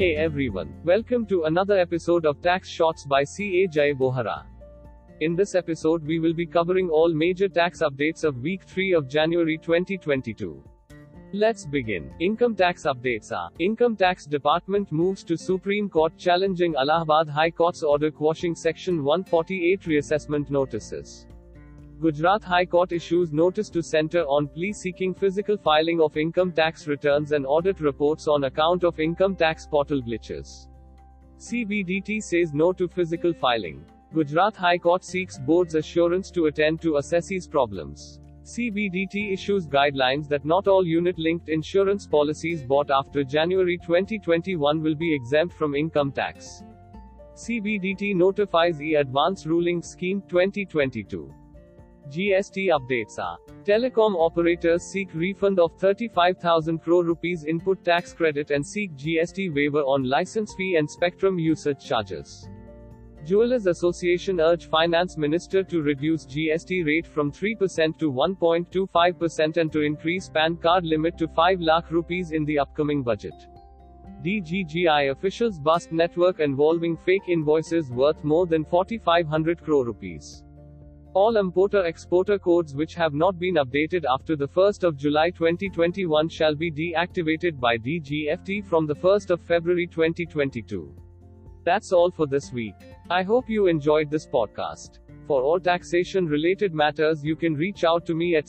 Hey everyone, welcome to another episode of Tax Shots by CA Jay Bohara. In this episode, we will be covering all major tax updates of week 3 of January 2022. Let's begin. Income tax updates are: Income Tax Department moves to Supreme Court challenging Allahabad High Court's order quashing Section 148 reassessment notices. Gujarat High Court issues notice to Centre on plea seeking physical filing of income tax returns and audit reports on account of income tax portal glitches. CBDT says no to physical filing. Gujarat High Court seeks board's assurance to attend to assessees' problems. CBDT issues guidelines that not all unit-linked insurance policies bought after January 2021 will be exempt from income tax. CBDT notifies e-Advance Ruling Scheme 2022. GST updates are: Telecom operators seek refund of 35,000 crore rupees input tax credit and seek GST waiver on license fee and spectrum usage charges. Jewellers Association urge Finance Minister to reduce GST rate from 3% to 1.25% and to increase PAN card limit to 5 lakh rupees in the upcoming budget. DGGI officials bust network involving fake invoices worth more than 4,500 crore rupees. All importer-exporter codes which have not been updated after the 1st of July 2021 shall be deactivated by DGFT from the 1st of February 2022. That's all for this week. I hope you enjoyed this podcast. For all taxation-related matters, you can reach out to me at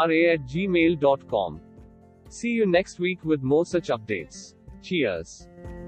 cajaybohra@gmail.com. See you next week with more such updates. Cheers.